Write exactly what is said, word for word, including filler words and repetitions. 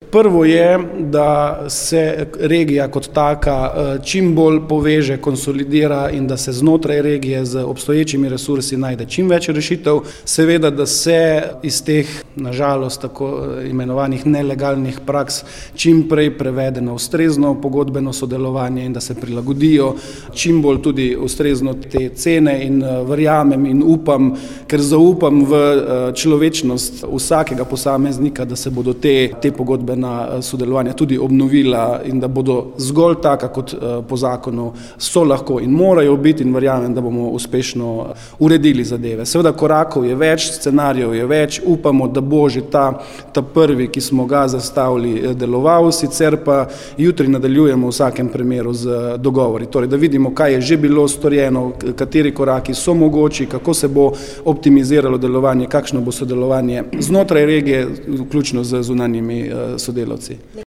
Prvo je, da se regija kot taka čim bolj poveže, konsolidira in da se znotraj regije z obstoječimi resursi najde čim več rešitev. Seveda, da se iz teh, nažalost, tako imenovanih nelegalnih praks čim prej prevede na ustrezno pogodbeno sodelovanje in da se prilagodijo čim bolj tudi ustrezno te cene in verjamem in upam, ker zaupam v človečnost vsakega posameznika, da se bodo te, te pogodbena sodelovanja tudi obnovila in da bodo zgolj taka, kot po zakonu so lahko in morajo biti, in verjamem, da bomo uspešno uredili zadeve. Seveda korakov je več, scenarijev je več, upamo, da bo že ta, ta prvi, ki smo ga zastavili, deloval, sicer pa jutri nadaljujemo v vsakem primeru z dogovori. Torej, da vidimo, kaj je že bilo storjeno, kateri koraki so mogoči, kako se bo optimiziralo delovanje, kakšno bo sodelovanje znotraj regije, vključno z zunanjimi sodelavci.